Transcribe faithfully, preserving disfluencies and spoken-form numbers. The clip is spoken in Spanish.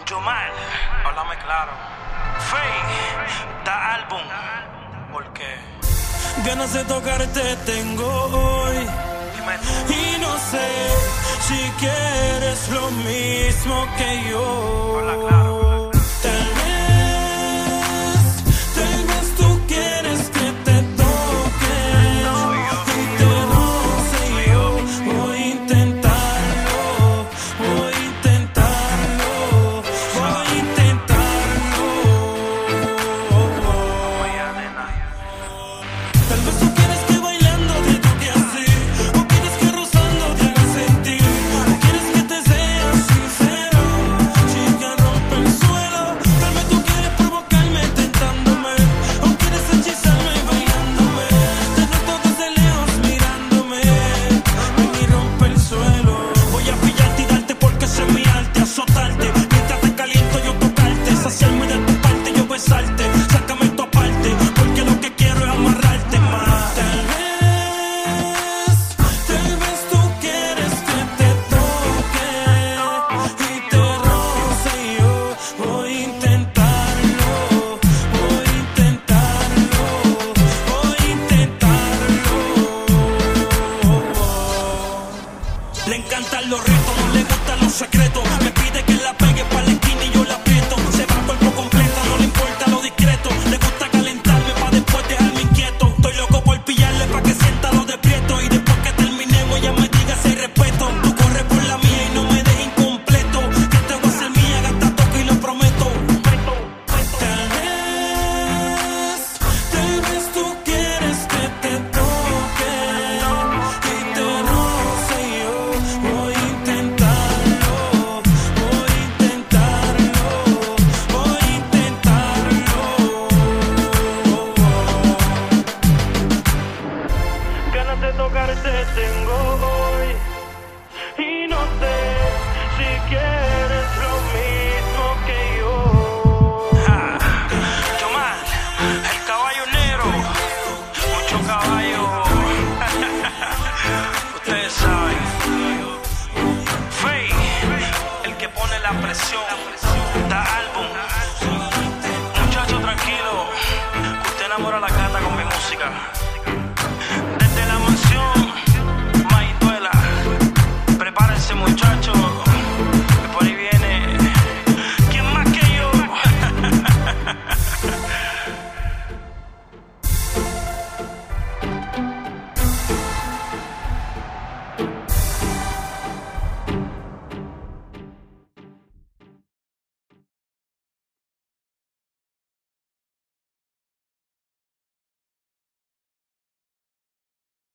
Yomar, háblame claro. Faye, da álbum. ¿Por qué? Ganas de tocarte tengo hoy. Dime tú. Y no sé si quieres lo mismo que yo. Habla claro. Tal vez, tal vez tú quieres que te toque y te roce y yo voy a intentarlo, voy a intentarlo, voy a intentarlo. Oye, nena. Tal vez tú quieres que bailando te toque así, o quieres que rozando te haga sentir, o quieres que te sea sincero, chica rompe el suelo. Tal vez tú quieres provocarme tentándome, o quieres hechizarme bailándome, te noto desde lejos mirándome, ven y rompe el suelo. Voy a pillarte y darte porque sé mi arte, azotarte, mientras te caliento yo tocarte, saciarme de tu parte yo besarte, sácame tu aparte, porque lo que quiero es amarrarte más. Tal vez, tal vez tú quieres que te toque y te roce y yo voy a intentarlo, voy a intentarlo, voy a intentarlo. Le encantan los retos, no le gustan los secretos, me pide que la pegue pa' la esquina y yo la aprieto, se va cuerpo completo, no le importa lo discreto, le gusta calentarme pa' después dejarme inquieto, estoy loco por pillarle pa' que sienta lo de prieto, y después que terminemos ella me diga si hay respeto, tú corres por la mía y no me dejes incompleto, que te voy a ser mía, gasta toque y lo prometo. Tal vez, tal vez tú quieres que te toque y te roce y yo voy a intentarlo, voy a intentarlo, voy a intentarlo. Ganas de tocarte tengo hoy y no sé si quieres lo mismo que yo. Ja. Yomar, el caballo negro. Mucho caballo. Ustedes saben. Faye, el que pone la presión.